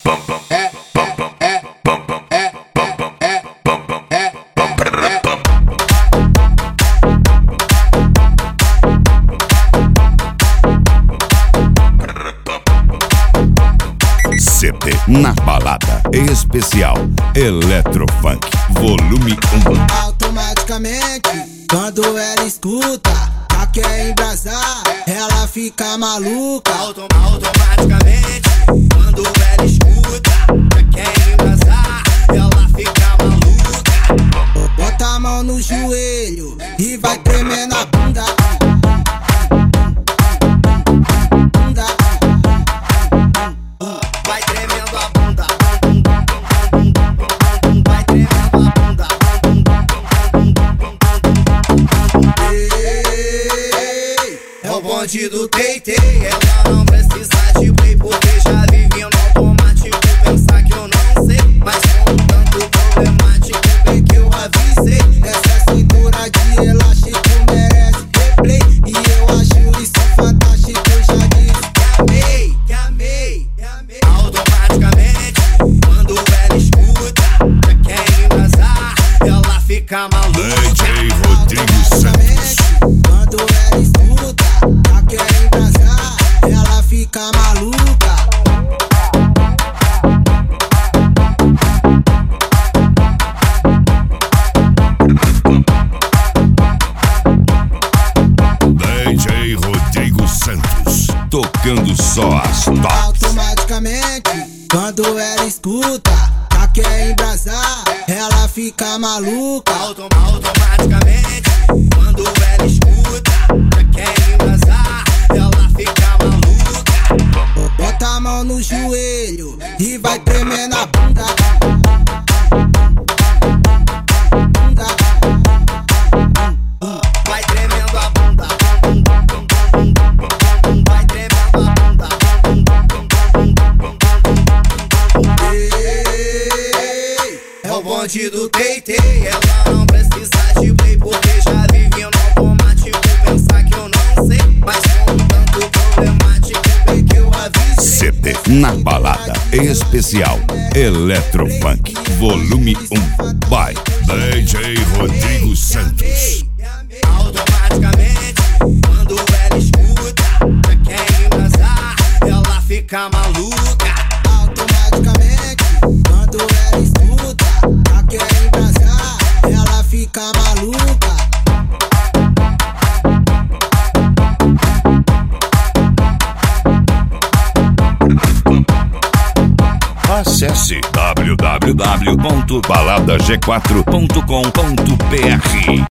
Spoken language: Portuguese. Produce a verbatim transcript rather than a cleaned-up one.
C D na balada especial Eletrofunk volume um. Automaticamente, quando ela escuta, já quer embrasar, ela fica maluca. Autom automaticamente, quando ela escuta, já quer embrasar, ela fica maluca. Bota a mão no joelho e vai tremer na bunda. Vai tremendo a bunda, vai tremendo a bunda. É o bonde do Teitei, ela não precisa de play, porque já vive no automático. Pensar que eu não sei, mas com um tanto problemático, bem que eu avisei. Essa cintura de elástico merece replay, e eu acho isso fantástico. Eu já disse que amei, que amei, que amei. Automaticamente, quando ela escuta, já quer embrasar, ela fica maluca. D J Rodrigo Santos. Quando ela escuta, já quer embrasar, ela fica maluca. D J Rodrigo Santos, tocando só as tops. Automaticamente, quando ela escuta, já quer embrasar, ela fica maluca. Autom automaticamente, quando ela escuta, já quer embrasar, ela fica maluca. Bota a mão no joelho e vai tremer na bunda. Vai tremendo a bunda, vai tremendo a bunda. É o bonde do Teitei, ela não precisa de play, porque já vive no automático. Pensar que eu não sei, mas com um tanto problemático, bem que eu avisei. C D na balada especial Eletrofunk volume um by D J Rodrigo Santos. Automaticamente, quando ela escuta, já quer embrasar, ela fica maluca. Automaticamente, quando ela escuta, já quer embrasar, ela fica maluca. Acesse w w w ponto balada g quatro ponto com ponto b r.